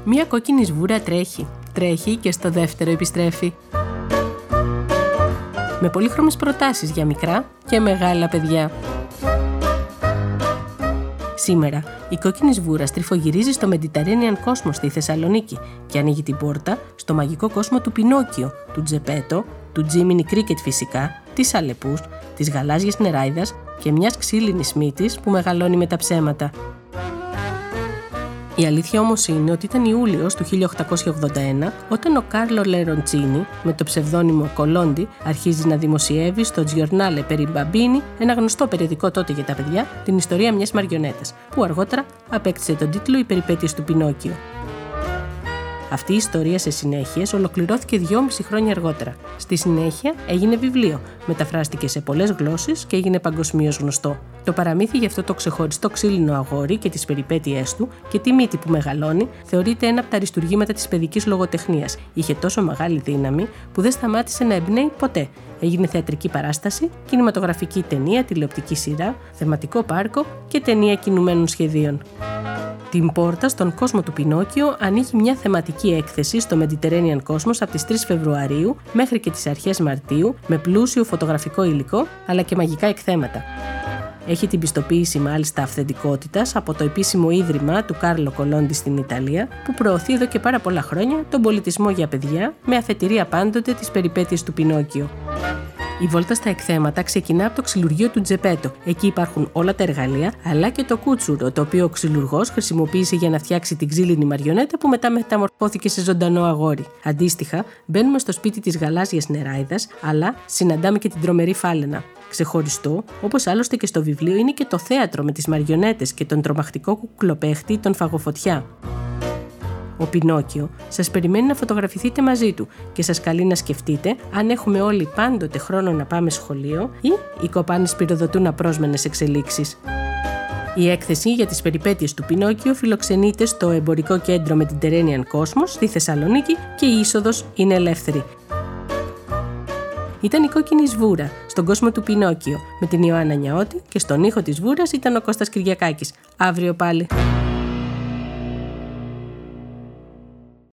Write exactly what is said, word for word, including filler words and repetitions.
Μία κόκκινη σβούρα τρέχει, τρέχει και στο δεύτερο επιστρέφει. Με πολύχρωμες προτάσεις για μικρά και μεγάλα παιδιά. Σήμερα, η κόκκινη σβούρα στριφογυρίζει στο Mediterranean Cosmos στη Θεσσαλονίκη και ανοίγει την πόρτα στο μαγικό κόσμο του Πινόκιο, του Τζεπέτο, του Jiminy Cricket φυσικά, της Αλεπούς, της γαλάζιας νεράιδας και μιας ξύλινης μύτης που μεγαλώνει με τα ψέματα. Η αλήθεια όμως είναι ότι ήταν Ιούλιος του χίλια οκτακόσια ογδόντα ένα όταν ο Κάρλο Λεροντσίνι, με το ψευδόνυμο Κολόντι, αρχίζει να δημοσιεύει στο Giornale per i Bambini, ένα γνωστό περιοδικό τότε για τα παιδιά, την ιστορία μιας μαριονέτας, που αργότερα απέκτησε τον τίτλο «Οι περιπέτειες του Πινόκιο». Αυτή η ιστορία σε συνέχειες ολοκληρώθηκε δυόμιση χρόνια αργότερα. Στη συνέχεια έγινε βιβλίο, μεταφράστηκε σε πολλές γλώσσες και έγινε παγκοσμίως γνωστό. Το παραμύθι για αυτό το ξεχωριστό ξύλινο αγόρι και τις περιπέτειές του και τη μύτη που μεγαλώνει θεωρείται ένα από τα αριστουργήματα της παιδικής λογοτεχνίας. Είχε τόσο μεγάλη δύναμη που δεν σταμάτησε να εμπνέει ποτέ. Έγινε θεατρική παράσταση, κινηματογραφική ταινία, τηλεοπτική σειρά, θεματικό πάρκο και ταινία κινουμένων σχεδίων. Την πόρτα στον κόσμο του Πινόκιο ανοίγει μια θεματική έκθεση στο Mediterranean Cosmos από τις τρεις Φεβρουαρίου μέχρι και τις αρχές Μαρτίου με πλούσιο φωτογραφικό υλικό αλλά και μαγικά εκθέματα. Έχει την πιστοποίηση μάλιστα αυθεντικότητας από το επίσημο ίδρυμα του Κάρλο Κολόντι στην Ιταλία που προωθεί εδώ και πάρα πολλά χρόνια τον πολιτισμό για παιδιά με αφετηρία πάντοτε τις περιπέτειες του Πινόκιο. Η βόλτα στα εκθέματα ξεκινά από το ξυλουργείο του Τζεπέτο. Εκεί υπάρχουν όλα τα εργαλεία, αλλά και το κούτσουρο, το οποίο ο ξυλουργός χρησιμοποίησε για να φτιάξει την ξύλινη μαριονέτα που μετά μεταμορφώθηκε σε ζωντανό αγόρι. Αντίστοιχα, μπαίνουμε στο σπίτι της γαλάζιας νεράιδας, αλλά συναντάμε και την τρομερή φάλαινα. Ξεχωριστό, όπως άλλωστε και στο βιβλίο, είναι και το θέατρο με τις μαριονέτες και τον τρομακτικό κουκλοπαίχτη τον Φαγοφωτιά. Ο Πινόκιο σας περιμένει να φωτογραφηθείτε μαζί του και σας καλεί να σκεφτείτε αν έχουμε όλοι πάντοτε χρόνο να πάμε σχολείο ή οι κοπάνες πυροδοτούν απρόσμενες εξελίξεις. Η έκθεση για τις περιπέτειες του Πινόκιο φιλοξενείται στο εμπορικό κέντρο Mediterranean Cosmos στη Θεσσαλονίκη και η είσοδος είναι ελεύθερη. Ήταν η κόκκινη σβούρα στον κόσμο του Πινόκιο με την Ιωάννα Νιαώτη και στον ήχο της σβούρας ήταν ο Κώστας Κυριακάκης. Αύριο πάλι.